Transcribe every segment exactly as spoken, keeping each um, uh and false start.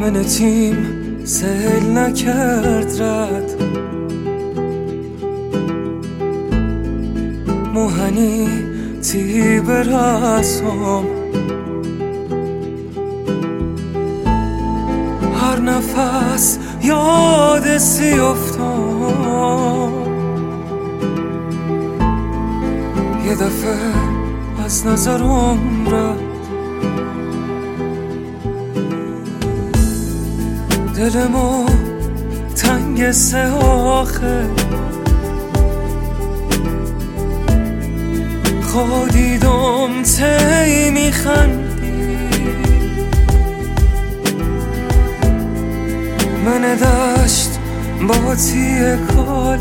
من تیم سهل نکرد رد، موهنی تی برسم، هر نفس یاد سی افتم، یه دفعه از نظرم رفت، دلمو تنگ سه آخه، خودیدم تی میخندی، من دشت با تی کالت،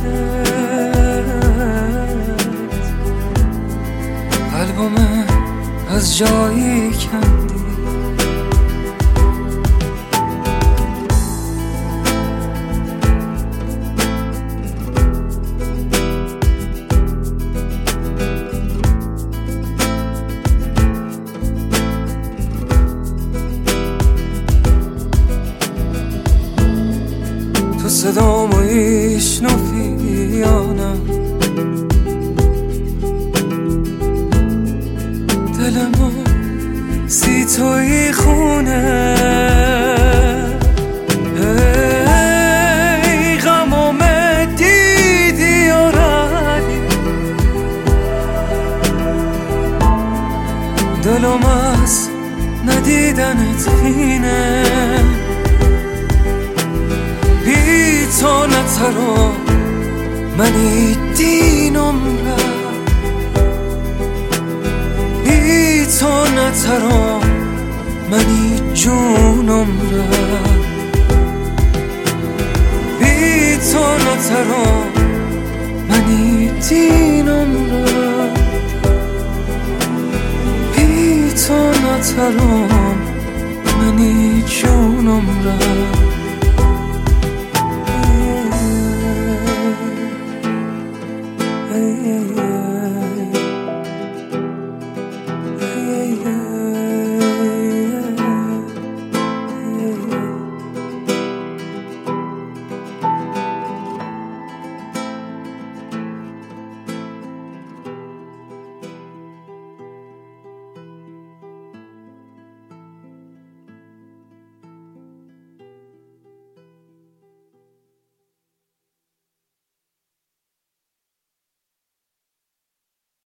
قلبم از جایی کندی. تو صدامو ایشنفی یا نه، دلمو سی توی خونه، ای غمام دیدی و ردی، دلم از ندیدنت خینه، بی تو نترم منی دینم رفت، بی تو نترم منی جونم رفت، بی تو نترم منی دینم رفت، بی تو نترم منی جونم رفت.